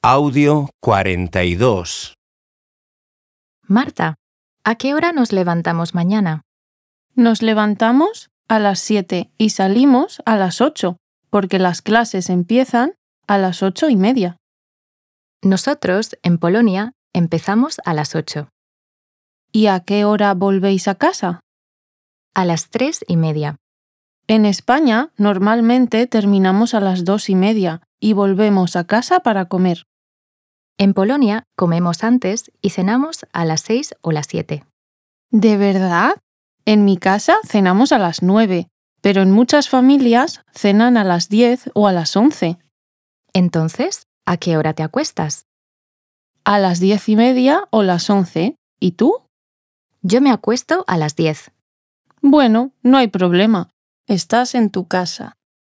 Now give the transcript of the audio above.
Audio 42. Marta, ¿a qué hora nos levantamos mañana? Nos levantamos a las 7 y salimos a las 8, porque las clases empiezan a las 8:30. Nosotros, en Polonia, empezamos a las 8. ¿Y a qué hora volvéis a casa? A las 3:30. En España, normalmente terminamos a las 2:30 y volvemos a casa para comer. En Polonia comemos antes y cenamos a las 6 o las 7. ¿De verdad? En mi casa cenamos a las 9, pero en muchas familias cenan a las 10 o a las 11. Entonces, ¿a qué hora te acuestas? A las 10:30 o las 11. ¿Y tú? Yo me acuesto a las 10. Bueno, no hay problema. Estás en tu casa.